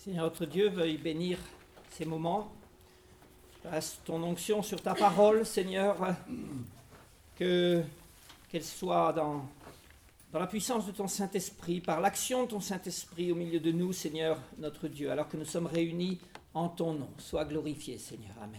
Seigneur notre Dieu, veuille bénir ces moments. Passe ton onction sur ta parole, Seigneur, qu'elle soit dans la puissance de ton Saint-Esprit, par l'action de ton Saint-Esprit au milieu de nous, Seigneur notre Dieu, alors que nous sommes réunis en ton nom. Sois glorifié, Seigneur. Amen.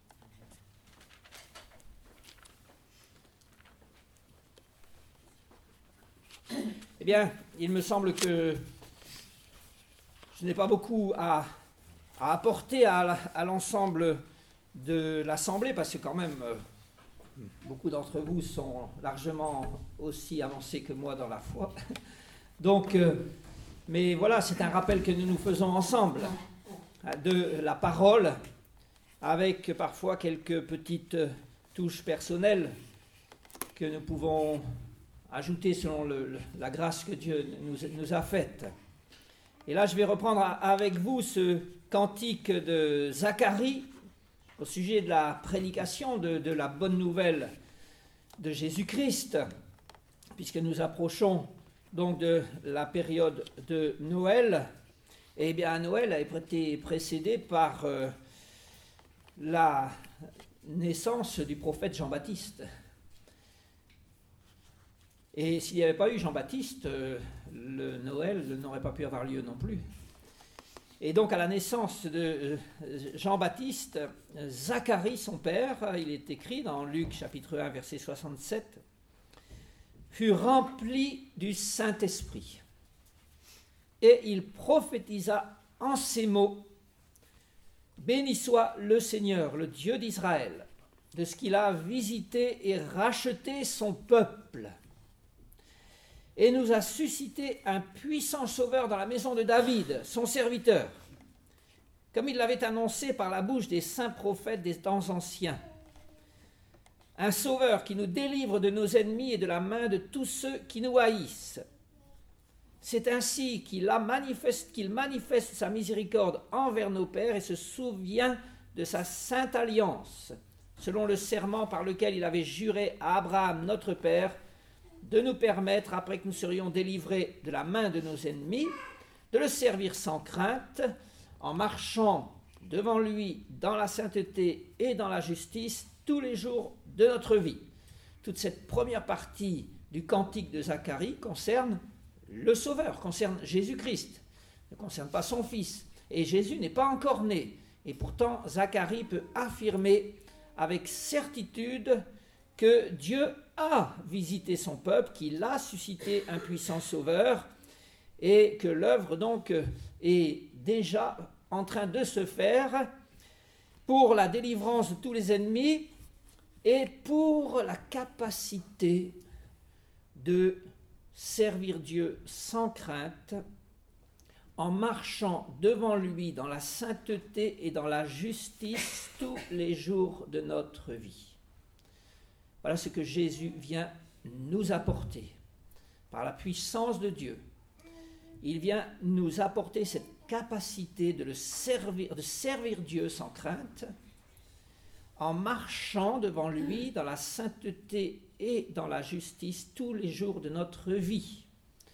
Eh bien, il me semble que je n'ai pas beaucoup à apporter à l'ensemble de l'Assemblée, parce que quand même, beaucoup d'entre vous sont largement aussi avancés que moi dans la foi. Donc, mais voilà, c'est un rappel que nous nous faisons ensemble de la parole, avec parfois quelques petites touches personnelles que nous pouvons ajouter selon la grâce que Dieu nous a faite. Et là, je vais reprendre avec vous ce cantique de Zacharie au sujet de la prédication de la bonne nouvelle de Jésus-Christ, puisque nous approchons donc de la période de Noël. Eh bien, Noël a été précédé par la naissance du prophète Jean-Baptiste. Et s'il n'y avait pas eu Jean-Baptiste, le Noël n'aurait pas pu avoir lieu non plus. Et donc à la naissance de Jean-Baptiste, Zacharie, son père, il est écrit dans Luc chapitre 1, verset 67, fut rempli du Saint-Esprit. Et il prophétisa en ces mots, béni soit le Seigneur, le Dieu d'Israël, de ce qu'il a visité et racheté son peuple, et nous a suscité un puissant sauveur dans la maison de David, son serviteur, comme il l'avait annoncé par la bouche des saints prophètes des temps anciens. Un sauveur qui nous délivre de nos ennemis et de la main de tous ceux qui nous haïssent. C'est ainsi qu'il manifeste sa miséricorde envers nos pères et se souvient de sa sainte alliance, selon le serment par lequel il avait juré à Abraham notre père, de nous permettre, après que nous serions délivrés de la main de nos ennemis, de le servir sans crainte, en marchant devant lui dans la sainteté et dans la justice tous les jours de notre vie. Toute cette première partie du cantique de Zacharie concerne le Sauveur, concerne Jésus-Christ, ne concerne pas son Fils. Et Jésus n'est pas encore né. Et pourtant, Zacharie peut affirmer avec certitude que Dieu a visité son peuple, qu'il a suscité un puissant sauveur et que l'œuvre donc est déjà en train de se faire pour la délivrance de tous les ennemis et pour la capacité de servir Dieu sans crainte en marchant devant lui dans la sainteté et dans la justice tous les jours de notre vie. Voilà ce que Jésus vient nous apporter par la puissance de Dieu. Il vient nous apporter cette capacité de servir Dieu sans crainte, en marchant devant lui dans la sainteté et dans la justice tous les jours de notre vie.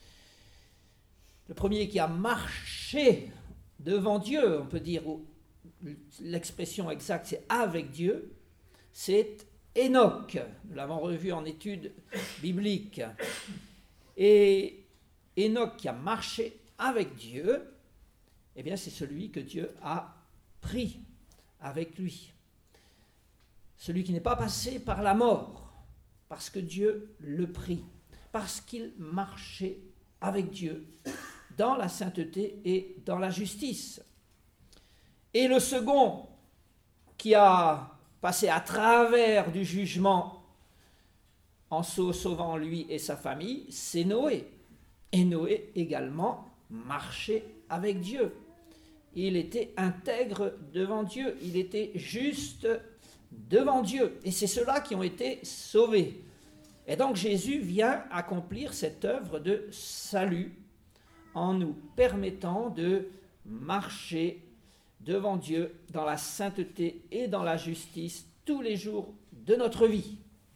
Le premier qui a marché devant Dieu, on peut dire, l'expression exacte c'est avec Dieu, c'est Enoch. Nous l'avons revu en étude biblique. Et Enoch qui a marché avec Dieu, eh bien c'est celui que Dieu a pris avec lui. Celui qui n'est pas passé par la mort, parce que Dieu le prit, parce qu'il marchait avec Dieu dans la sainteté et dans la justice. Et le second qui a passé à travers du jugement en sauvant lui et sa famille, c'est Noé. Et Noé également marchait avec Dieu. Il était intègre devant Dieu, il était juste devant Dieu. Et c'est ceux-là qui ont été sauvés. Et donc Jésus vient accomplir cette œuvre de salut en nous permettant de marcher devant Dieu dans la sainteté et dans la justice tous les jours de notre vie.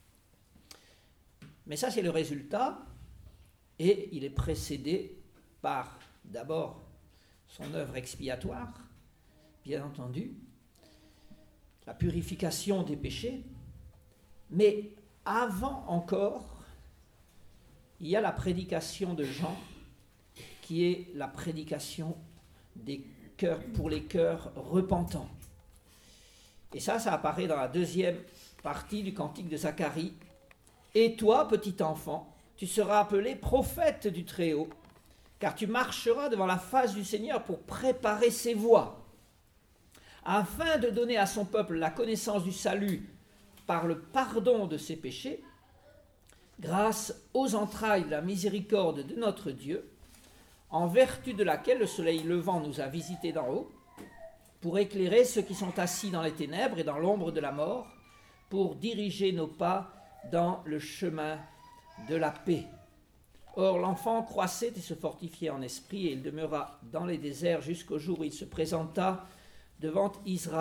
Mais ça, c'est le résultat, et il est précédé par d'abord son œuvre expiatoire, bien entendu, la purification des péchés, mais avant encore, il y a la prédication de Jean, qui est la prédication des cœurs, pour les cœurs repentants. Et ça apparaît dans la deuxième partie du cantique de Zacharie. « Et toi, petit enfant, tu seras appelé prophète du Très-Haut, car tu marcheras devant la face du Seigneur pour préparer ses voies, afin de donner à son peuple la connaissance du salut par le pardon de ses péchés, grâce aux entrailles de la miséricorde de notre Dieu, en vertu de laquelle le soleil levant nous a visités d'en haut, pour éclairer ceux qui sont assis dans les ténèbres et dans l'ombre de la mort, pour diriger nos pas dans le chemin de la paix. Or l'enfant croissait et se fortifiait en esprit, et il demeura dans les déserts jusqu'au jour où il se présenta devant Israël. »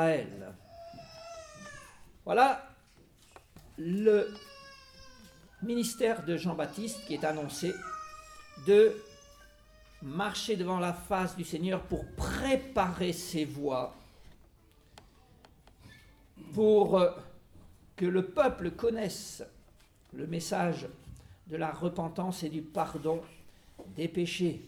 Voilà le ministère de Jean-Baptiste qui est annoncé, de marcher devant la face du Seigneur pour préparer ses voies, pour que le peuple connaisse le message de la repentance et du pardon des péchés.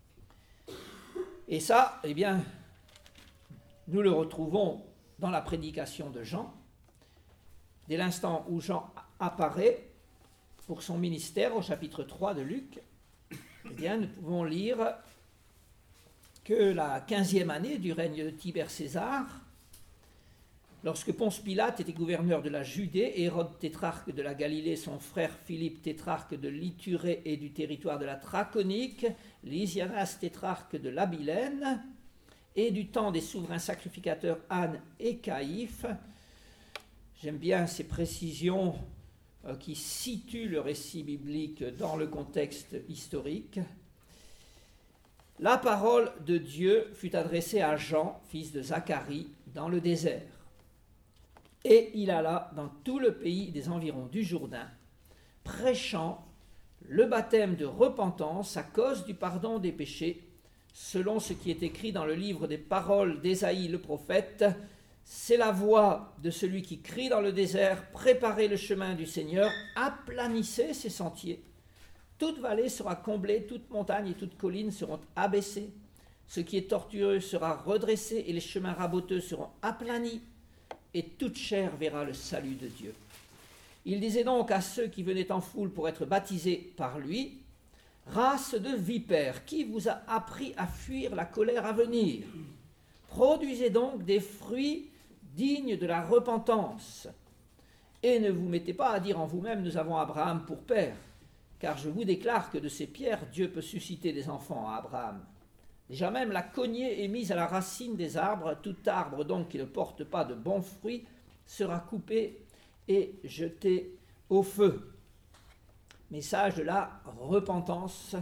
Et ça, eh bien, nous le retrouvons dans la prédication de Jean. Dès l'instant où Jean apparaît pour son ministère au chapitre 3 de Luc, eh bien, nous pouvons lire que la 15e année du règne de Tibère César, lorsque Ponce Pilate était gouverneur de la Judée, Hérode tétrarque de la Galilée, son frère Philippe tétrarque de l'Ithurée et du territoire de la Trachonique, Lysianas tétrarque de l'Abilène, et du temps des souverains sacrificateurs Anne et Caïphe. J'aime bien ces précisions qui situent le récit biblique dans le contexte historique. La parole de Dieu fut adressée à Jean, fils de Zacharie, dans le désert. Et il alla dans tout le pays des environs du Jourdain, prêchant le baptême de repentance à cause du pardon des péchés, selon ce qui est écrit dans le livre des paroles d'Ésaïe le prophète. C'est la voix de celui qui crie dans le désert, préparez le chemin du Seigneur, aplanissez ses sentiers. Toute vallée sera comblée, toute montagne et toute colline seront abaissées. Ce qui est tortueux sera redressé et les chemins raboteux seront aplanis, et toute chair verra le salut de Dieu. Il disait donc à ceux qui venaient en foule pour être baptisés par lui, « Race de vipères, qui vous a appris à fuir la colère à venir? Produisez donc des fruits dignes de la repentance. Et ne vous mettez pas à dire en vous-même, nous avons Abraham pour père, car je vous déclare que de ces pierres, Dieu peut susciter des enfants à Abraham. Déjà même la cognée est mise à la racine des arbres, tout arbre donc qui ne porte pas de bons fruits sera coupé et jeté au feu. » Message de la repentance.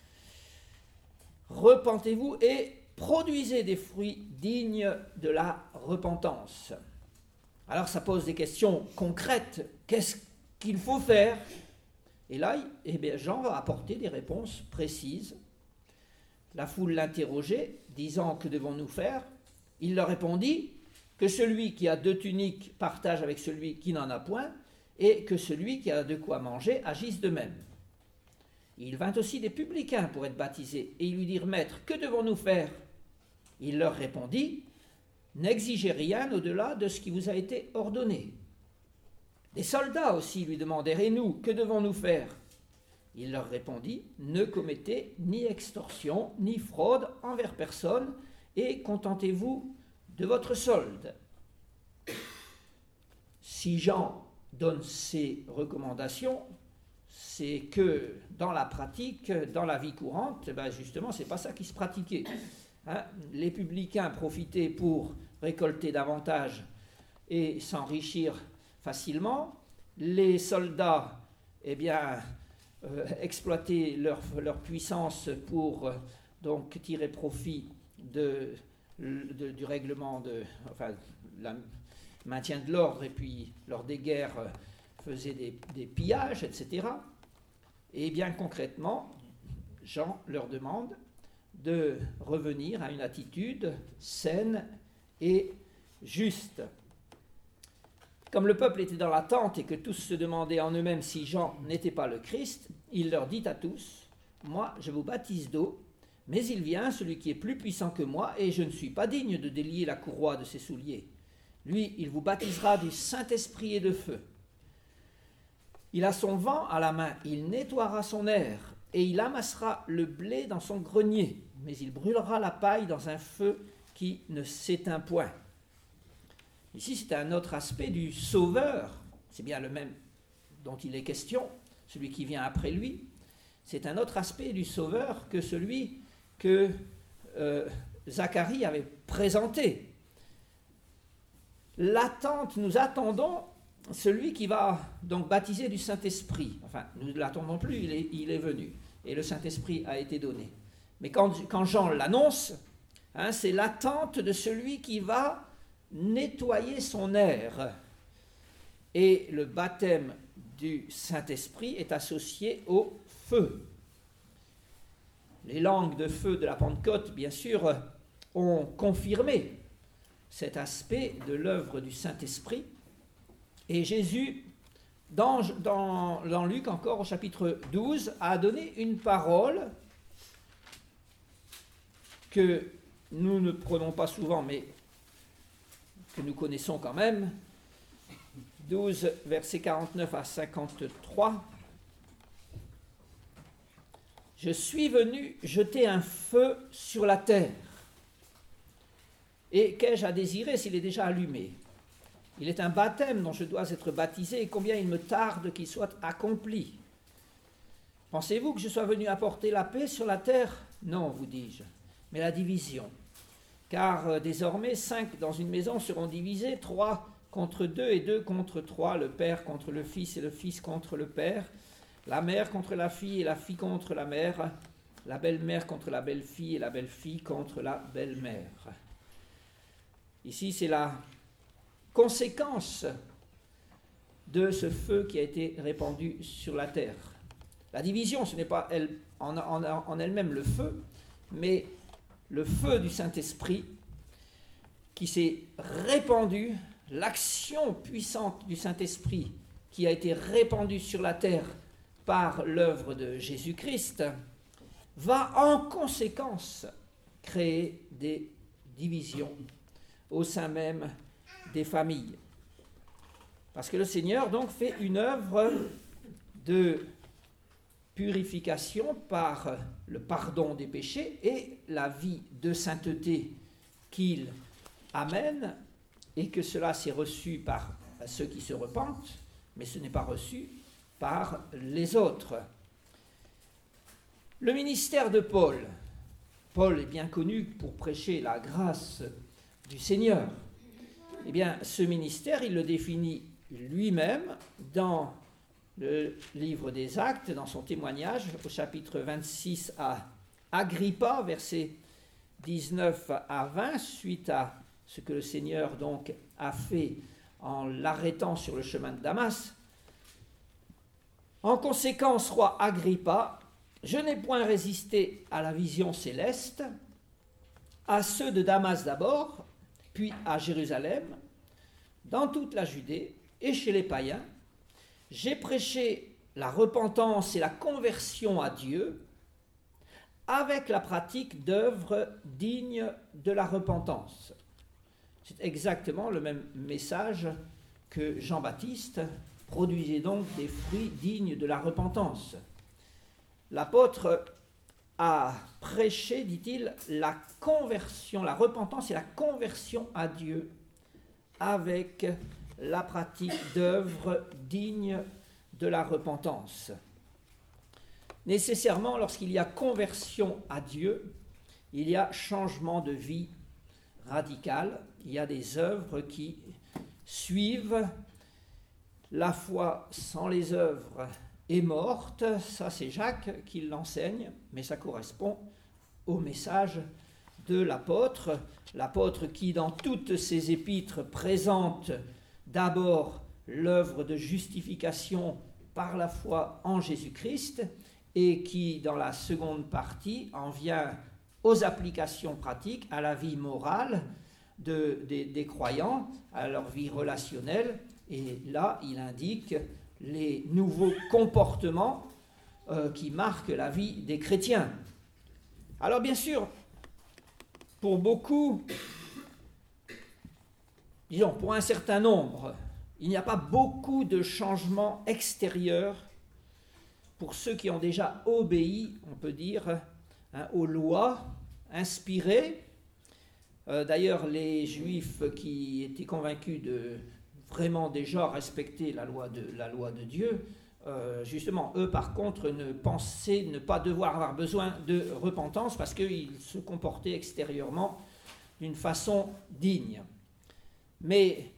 Repentez-vous et produisez des fruits dignes de la repentance. Alors ça pose des questions concrètes. Qu'est-ce qu'il faut faire? Et là, eh bien, Jean va apporter des réponses précises. La foule l'interrogeait, disant « Que devons-nous faire ?» Il leur répondit que celui qui a 2 tuniques partage avec celui qui n'en a point, et que celui qui a de quoi manger agisse de même. Il vint aussi des publicains pour être baptisés, et ils lui dirent « Maître, que devons-nous faire ?» Il leur répondit « N'exigez rien au-delà de ce qui vous a été ordonné. » Des soldats aussi lui demandèrent « Et nous, que devons-nous faire ?» Il leur répondit « Ne commettez ni extorsion, ni fraude envers personne, et contentez-vous de votre solde. » Si Jean donne ces recommandations, c'est que dans la pratique, dans la vie courante, justement, c'est pas ça qui se pratiquait. Les publicains profitaient pour récolter davantage et s'enrichir facilement. Les soldats, exploitaient leur puissance pour donc tirer profit du règlement, la maintien de l'ordre, et puis lors des guerres faisaient des pillages, etc. Et bien concrètement, Jean leur demande de revenir à une attitude saine et juste. Comme le peuple était dans l'attente et que tous se demandaient en eux-mêmes si Jean n'était pas le Christ, il leur dit à tous, « Moi, je vous baptise d'eau, mais il vient, celui qui est plus puissant que moi, et je ne suis pas digne de délier la courroie de ses souliers. Lui, il vous baptisera du Saint-Esprit et de feu. Il a son vent à la main, il nettoiera son aire, et il amassera le blé dans son grenier, mais il brûlera la paille dans un feu qui ne s'éteint point. » Ici, c'est un autre aspect du Sauveur, c'est bien le même dont il est question, celui qui vient après lui. C'est un autre aspect du Sauveur que celui que Zacharie avait présenté. L'attente, nous attendons celui qui va donc baptiser du Saint-Esprit. Enfin, nous ne l'attendons plus, il est venu, et le Saint-Esprit a été donné. Mais quand Jean l'annonce, c'est l'attente de celui qui va nettoyer son aire. Et le baptême du Saint-Esprit est associé au feu. Les langues de feu de la Pentecôte, bien sûr, ont confirmé cet aspect de l'œuvre du Saint-Esprit. Et Jésus, dans Luc encore au chapitre 12, a donné une parole que nous ne prenons pas souvent, mais que nous connaissons quand même. 12, versets 49 à 53. « Je suis venu jeter un feu sur la terre. Et qu'ai-je à désirer s'il est déjà allumé? Il est un baptême dont je dois être baptisé, et combien il me tarde qu'il soit accompli. Pensez-vous que je sois venu apporter la paix sur la terre? Non, vous dis-je, mais la division. Car désormais 5 dans une maison seront divisés, 3 contre 2 et 2 contre 3, le père contre le fils et le fils contre le père, la mère contre la fille et la fille contre la mère, la belle-mère contre la belle-fille et la belle-fille contre la belle-mère. » Ici, c'est la conséquence de ce feu qui a été répandu sur la terre. La division, ce n'est pas en elle-même le feu, mais le feu du Saint-Esprit qui s'est répandu, l'action puissante du Saint-Esprit qui a été répandue sur la terre par l'œuvre de Jésus-Christ, va en conséquence créer des divisions au sein même des familles. Parce que le Seigneur donc fait une œuvre de purification par le pardon des péchés et la vie de sainteté qu'il amène, et que cela s'est reçu par ceux qui se repentent, mais ce n'est pas reçu par les autres. Le ministère de Paul. Paul est bien connu pour prêcher la grâce du Seigneur. Eh bien, ce ministère, il le définit lui-même dans le livre des Actes, dans son témoignage, au chapitre 26 à Agrippa, versets 19 à 20, suite à ce que le Seigneur donc a fait en l'arrêtant sur le chemin de Damas. En conséquence, roi Agrippa, je n'ai point résisté à la vision céleste, à ceux de Damas d'abord, puis à Jérusalem, dans toute la Judée et chez les païens. J'ai prêché la repentance et la conversion à Dieu avec la pratique d'œuvres dignes de la repentance. C'est exactement le même message que Jean-Baptiste produisait, donc des fruits dignes de la repentance. L'apôtre a prêché, dit-il, la conversion, la repentance et la conversion à Dieu avec la pratique d'œuvres dignes de la repentance. Nécessairement, lorsqu'il y a conversion à Dieu, il y a changement de vie radical, il y a des œuvres qui suivent. La foi sans les œuvres est morte, ça c'est Jacques qui l'enseigne, mais ça correspond au message de l'apôtre qui dans toutes ses épîtres présente d'abord l'œuvre de justification par la foi en Jésus-Christ, et qui dans la seconde partie en vient aux applications pratiques, à la vie morale des croyants, à leur vie relationnelle. Et là, il indique les nouveaux comportements qui marquent la vie des chrétiens. Alors bien sûr, pour beaucoup, disons pour un certain nombre, il n'y a pas beaucoup de changements extérieurs pour ceux qui ont déjà obéi, on peut dire, aux lois inspirées. D'ailleurs, les Juifs qui étaient convaincus de vraiment déjà respecter la loi de Dieu, justement, eux par contre pensaient ne pas devoir avoir besoin de repentance parce qu'ils se comportaient extérieurement d'une façon digne. Mais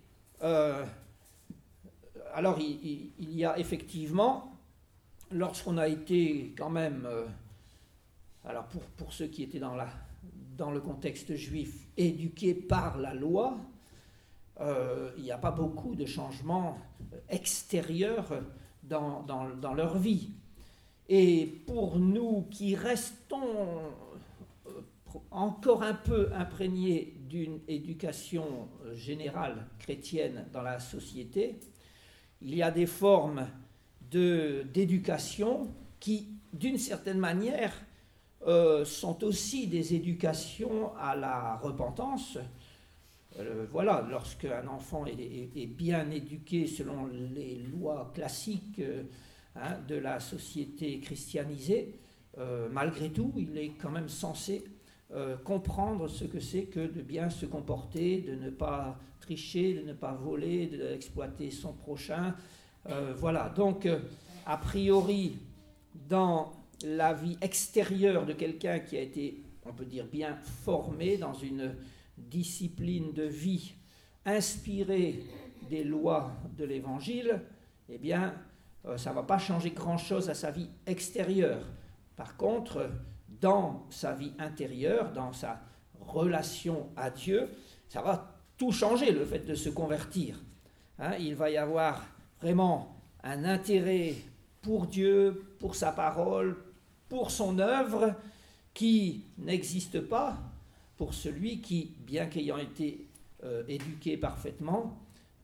alors il y a effectivement, lorsqu'on a été quand même, alors pour ceux qui étaient dans le contexte juif, éduqués par la loi, il n'y a pas beaucoup de changements extérieurs dans leur vie. Et pour nous qui restons encore un peu imprégnés d'une éducation générale chrétienne dans la société, il y a des formes d'éducation qui, d'une certaine manière, sont aussi des éducations à la repentance. Voilà, lorsqu'un enfant est bien éduqué selon les lois classiques de la société christianisée, malgré tout, il est quand même censé comprendre ce que c'est que de bien se comporter, de ne pas tricher, de ne pas voler, d'exploiter son prochain. Voilà, donc a priori, dans la vie extérieure de quelqu'un qui a été, on peut dire, bien formé dans une discipline de vie inspirée des lois de l'Évangile, eh bien, ça ne va pas changer grand-chose à sa vie extérieure. Par contre, dans sa vie intérieure, dans sa relation à Dieu, ça va tout changer, le fait de se convertir. Il va y avoir vraiment un intérêt pour Dieu, pour sa parole, pour son œuvre, qui n'existe pas pour celui qui, bien qu'ayant été éduqué parfaitement,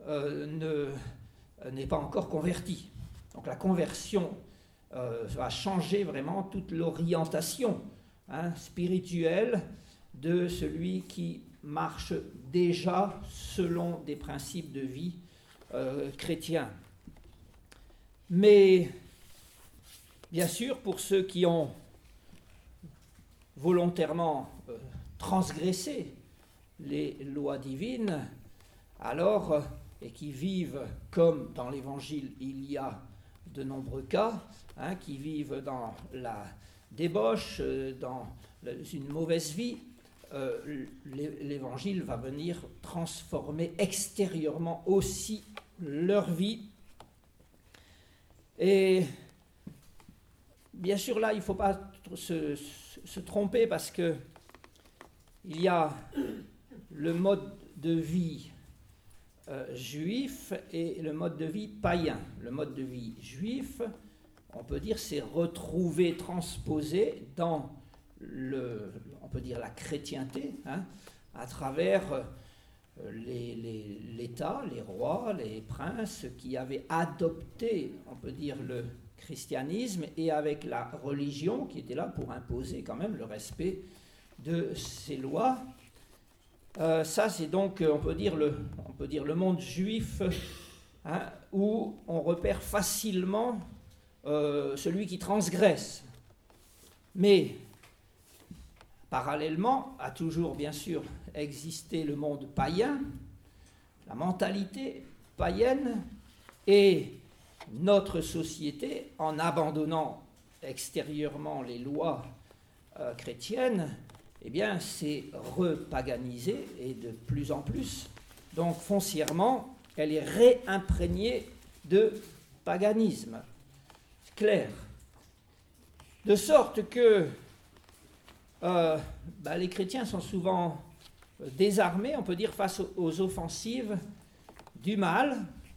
n'est pas encore converti. Donc la conversion va changer vraiment toute l'orientation spirituelle de celui qui marche déjà selon des principes de vie chrétiens. Mais bien sûr, pour ceux qui ont volontairement transgressé les lois divines, alors, et qui vivent comme dans l'Évangile il y a de nombreux cas, qui vivent dans la débauche, dans une mauvaise vie, l'Évangile va venir transformer extérieurement aussi leur vie. Et bien sûr, là, il ne faut pas se tromper parce que il y a le mode de vie juif et le mode de vie païen. Le mode de vie juif, on peut dire, c'est retrouvé, transposé dans on peut dire la chrétienté, à travers l'État, les rois, les princes qui avaient adopté, on peut dire, le christianisme, et avec la religion qui était là pour imposer quand même le respect de ces lois. Ça, c'est donc, on peut dire le monde juif, où on repère facilement celui qui transgresse. Mais parallèlement a toujours bien sûr existé le monde païen, la mentalité païenne, et notre société, en abandonnant extérieurement les lois chrétiennes, eh bien, s'est repaganisée, et de plus en plus. Donc, foncièrement, elle est réimprégnée de paganisme. C'est clair. De sorte que les chrétiens sont souvent désarmés, on peut dire, face aux offensives du mal,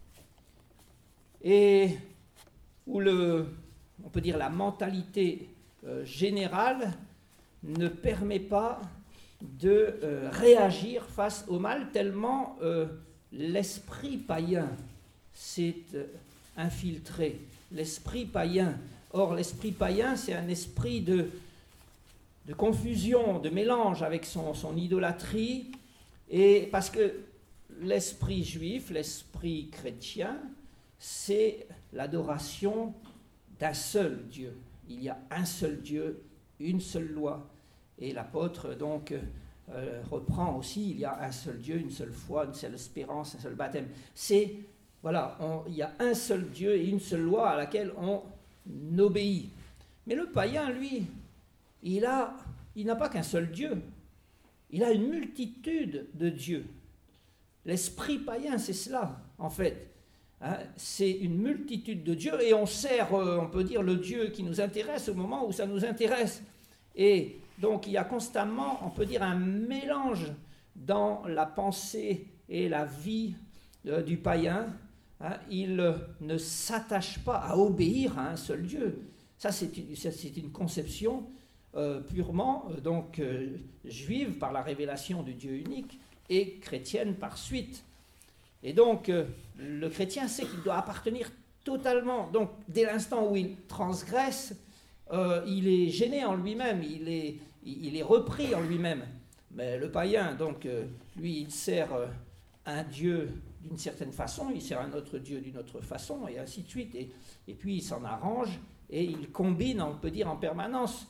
et où on peut dire la mentalité générale ne permet pas de réagir face au mal, tellement l'esprit païen s'est infiltré. L'esprit païen. Or, l'esprit païen, c'est un esprit de confusion, de mélange avec son idolâtrie, et parce que l'esprit juif, l'esprit chrétien, c'est l'adoration d'un seul Dieu. Il y a un seul Dieu, une seule loi. Et l'apôtre donc reprend aussi, il y a un seul Dieu, une seule foi, une seule espérance, un seul baptême. Il y a un seul Dieu et une seule loi à laquelle on obéit. Mais le païen, lui, il n'a pas qu'un seul Dieu. Il a une multitude de dieux. L'esprit païen, c'est cela, en fait. Hein, c'est une multitude de dieux, et on sert, on peut dire, le Dieu qui nous intéresse au moment où ça nous intéresse. Et donc, il y a constamment, on peut dire, un mélange dans la pensée et la vie du païen. Hein, il ne s'attache pas à obéir à un seul Dieu. Ça, c'est une conception purement juive par la révélation du Dieu unique et chrétienne par suite. Et donc, le chrétien sait qu'il doit appartenir totalement. Donc, dès l'instant où il transgresse, il est gêné en lui-même, il est repris en lui-même. Mais le païen, donc, lui, il sert un Dieu d'une certaine façon, il sert un autre Dieu d'une autre façon, et ainsi de suite. Et puis, il s'en arrange, et il combine, on peut dire, en permanence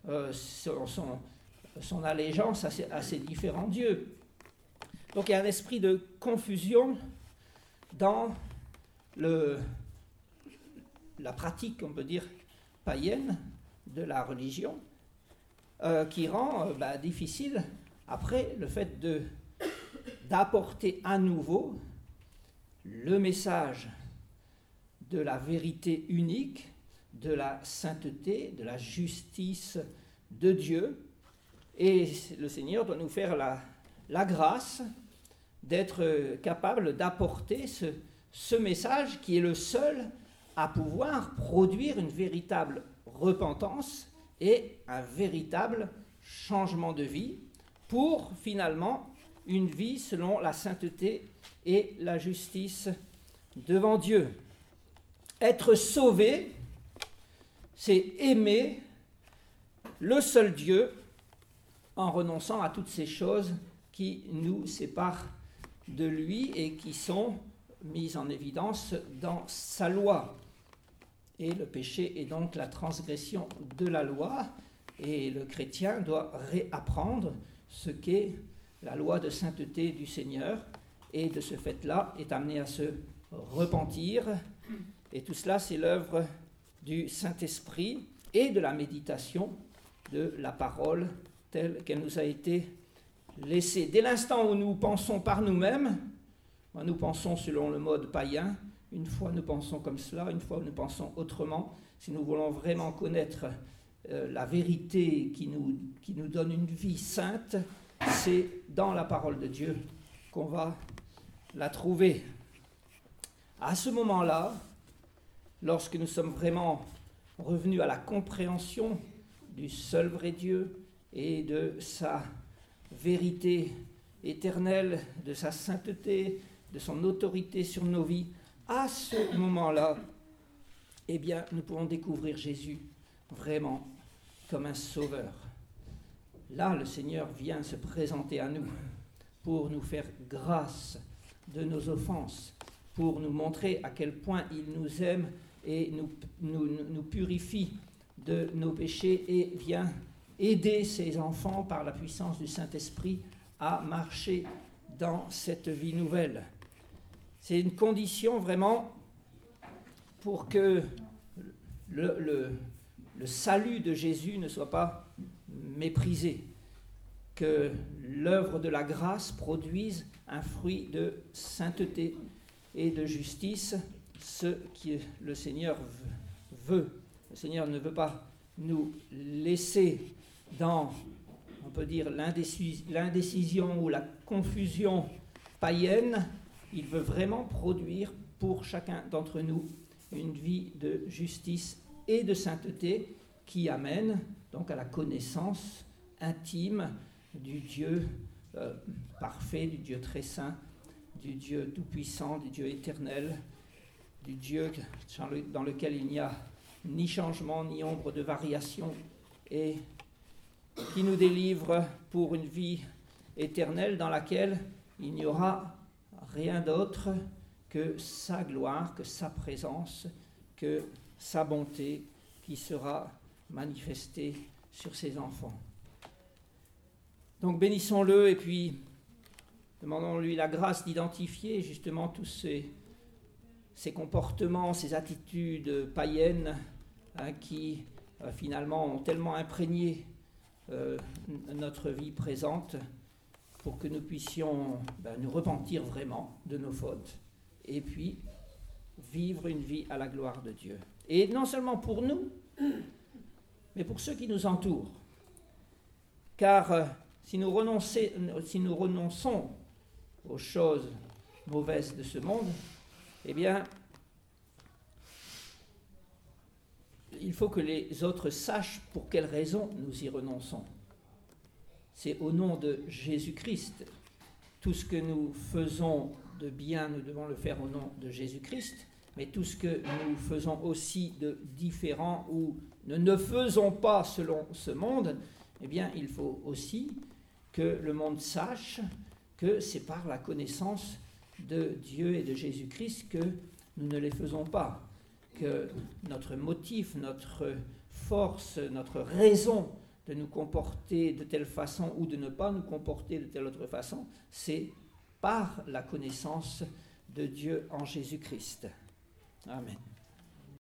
son allégeance à ces différents dieux. Donc, il y a un esprit de confusion dans la pratique, on peut dire, païenne de la religion, qui rend difficile, après, le fait d'apporter à nouveau le message de la vérité unique, de la sainteté, de la justice de Dieu. Et le Seigneur doit nous faire la grâce d'être capable d'apporter ce message qui est le seul à pouvoir produire une véritable repentance et un véritable changement de vie pour finalement une vie selon la sainteté et la justice devant Dieu. Être sauvé, c'est aimer le seul Dieu en renonçant à toutes ces choses qui nous séparent de lui et qui sont mises en évidence dans sa loi. Et le péché est donc la transgression de la loi, et le chrétien doit réapprendre ce qu'est la loi de sainteté du Seigneur, et de ce fait-là est amené à se repentir. Et tout cela, c'est l'œuvre du Saint-Esprit et de la méditation de la parole telle qu'elle nous a été laissée. Dès l'instant où nous pensons par nous-mêmes, nous pensons selon le mode païen, une fois nous pensons comme cela, une fois nous pensons autrement. Si nous voulons vraiment connaître la vérité qui nous donne une vie sainte, c'est dans la parole de Dieu qu'on va la trouver. À ce moment-là, lorsque nous sommes vraiment revenus à la compréhension du seul vrai Dieu et de sa vérité éternelle, de sa sainteté, de son autorité sur nos vies, à ce moment-là, eh bien, nous pouvons découvrir Jésus vraiment comme un sauveur. Là, le Seigneur vient se présenter à nous pour nous faire grâce de nos offenses, pour nous montrer à quel point il nous aime et nous purifie de nos péchés et vient aider ses enfants par la puissance du Saint-Esprit à marcher dans cette vie nouvelle. C'est une condition vraiment pour que le salut de Jésus ne soit pas méprisé, que l'œuvre de la grâce produise un fruit de sainteté et de justice, ce que le Seigneur veut. Le Seigneur ne veut pas nous laisser dans, on peut dire, l'indécision ou la confusion païenne. Il veut vraiment produire pour chacun d'entre nous une vie de justice et de sainteté qui amène donc à la connaissance intime du Dieu parfait, du Dieu très saint, du Dieu tout-puissant, du Dieu éternel, du Dieu dans lequel il n'y a ni changement, ni ombre de variation, et qui nous délivre pour une vie éternelle dans laquelle il n'y aura rien d'autre que sa gloire, que sa présence, que sa bonté qui sera manifestée sur ses enfants. Donc bénissons-le et puis demandons-lui la grâce d'identifier justement tous ces comportements, ces attitudes païennes qui finalement ont tellement imprégné notre vie présente pour que nous puissions nous repentir vraiment de nos fautes et puis vivre une vie à la gloire de Dieu. Et non seulement pour nous, mais pour ceux qui nous entourent. Car si nous renonçons aux choses mauvaises de ce monde, eh bien, il faut que les autres sachent pour quelles raisons nous y renonçons. C'est au nom de Jésus-Christ. Tout ce que nous faisons de bien, nous devons le faire au nom de Jésus-Christ, mais tout ce que nous faisons aussi de différent ou ne faisons pas selon ce monde, eh bien, il faut aussi que le monde sache que c'est par la connaissance de Dieu et de Jésus-Christ que nous ne les faisons pas, que notre motif, notre force, notre raison de nous comporter de telle façon ou de ne pas nous comporter de telle autre façon, c'est par la connaissance de Dieu en Jésus-Christ. Amen.